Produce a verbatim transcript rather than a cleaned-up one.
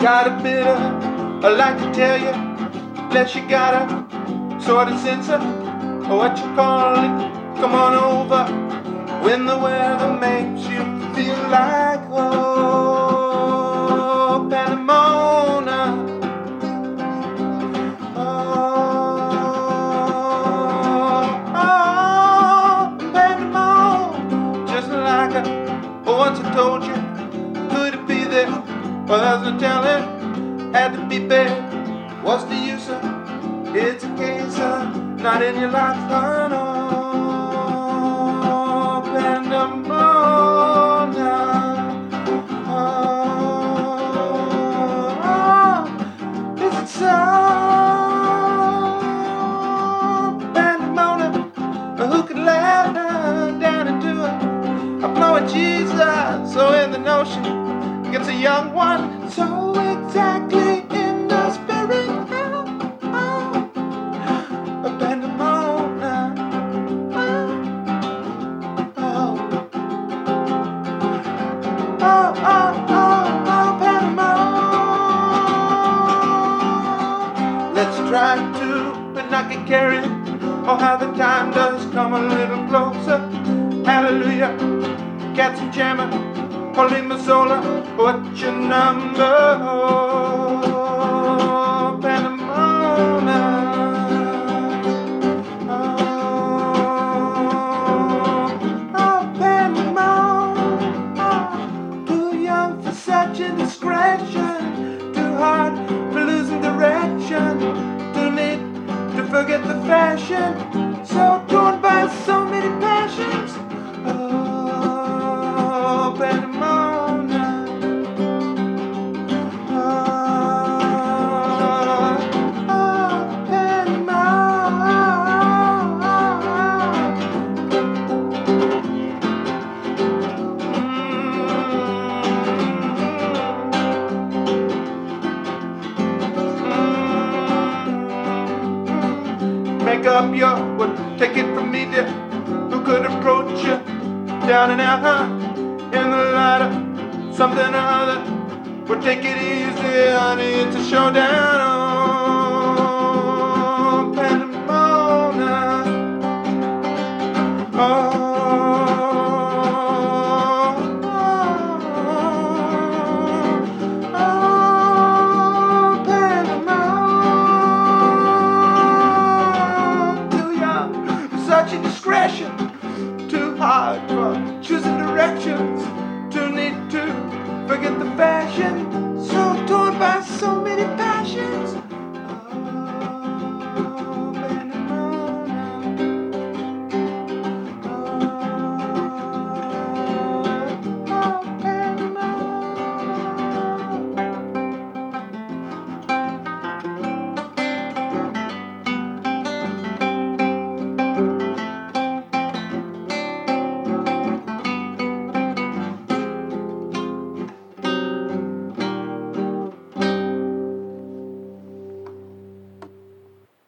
got a bit of, I like to tell you, unless you got a sort of sense of what you call it. Come on over when the weather makes you feel like oh, Panamona. Oh, oh, Panamona. Just like I once I told you, could it be there? Well, there's no telling. Had to be there. What's the use of? It's a case of not in your life, no, no. Pandemona. Oh, oh, is it so? Pandemona. Who could laugh down into it? I blow at Jesus, so in the notion gets a young one, so exactly in the spirit. Try to, but not get carried. Oh, how the time does come a little closer. Hallelujah, cats and jammer, holy Mazola, what's your number? Oh, Panamona. Oh, oh, Panamona. Too young for such indiscretion, too hard for losing direction. Forget the fashion, so torn by so many passions. Oh, Panamona. Oh, oh, Panamona. Make up your, well, take it from me, dear. Who could approach you down and out, huh? In the light of something or other. Well, take it easy, honey, it's a showdown. Oh, Panamona. Oh, oh, oh, Panamona. Such indiscretion, too hard for choosing directions, too neat to forget the fashion, so torn by so many passions.